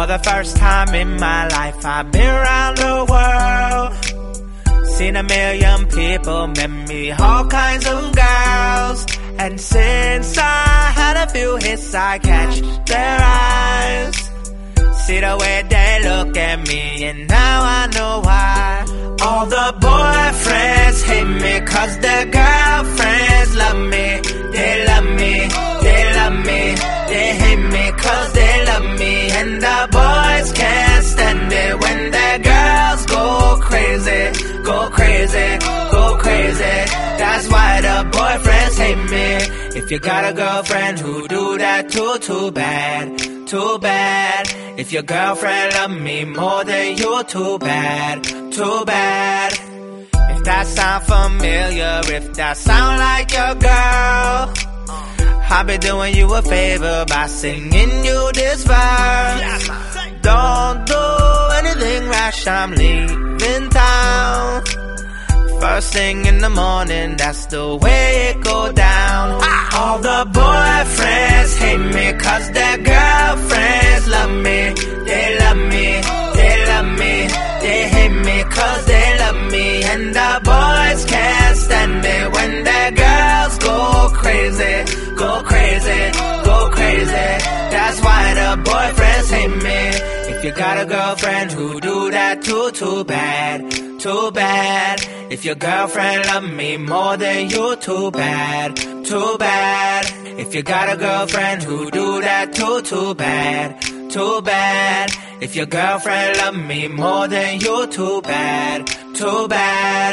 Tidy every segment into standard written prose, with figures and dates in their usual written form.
the first time in my life, I've been around the world, seen a million people, met me all kinds of girls. And since I had a few hits, I catch their eyes, see the way they look at me, and now I know why. All the boyfriends hate me, cause their girlfriends love me. They love me, they love me. They hate me cause they love me. And the boys can't stand it when their girls go crazy, go crazy, go crazy. That's why the boyfriends hate me. If you got a girlfriend who do that too bad, too bad. If your girlfriend love me more than you, too bad, too bad. If that sound familiar, if that sound like your girl, I'll be doing you a favor by singing you this verse. Don't do anything rash, I'm leaving town. First thing in the morning, that's the way it go down. All the boyfriends hate me, cause their girlfriends love me. They love me, they love me. They hate me cause they love me. And the boys can't stand it when their girls go crazy, go crazy, go crazy. That's why the boyfriends hate me. If you got a girlfriend who do that too bad, too bad. If your girlfriend love me more than you, too bad, too bad. If you got a girlfriend who do that too bad, too bad. If your girlfriend love me more than you, too bad, too bad.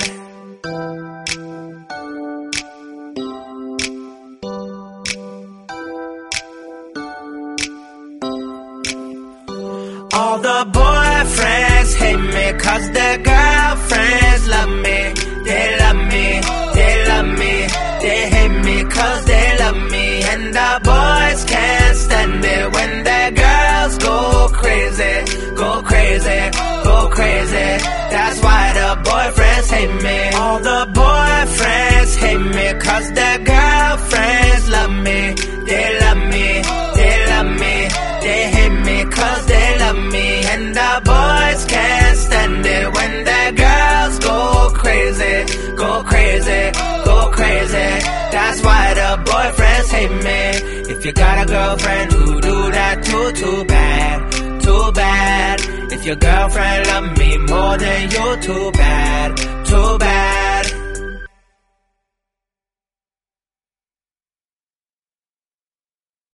All the boyfriends hate me, cause their girlfriends love me. They love me, they love me. They hate me cause they love me. And the boys can't stand it when their girls go crazy, go crazy, go crazy. That's why the boyfriends hate me. All the boyfriends hate me, cause their girlfriends love me. They love me, they love me. They hate me cause they love me. And the boys can't stand it when their girls go crazy, go crazy, go crazy. That's why the boyfriends hate me. If you got a girlfriend who do that too bad, too bad. If your girlfriend love me more than you, too bad, too bad.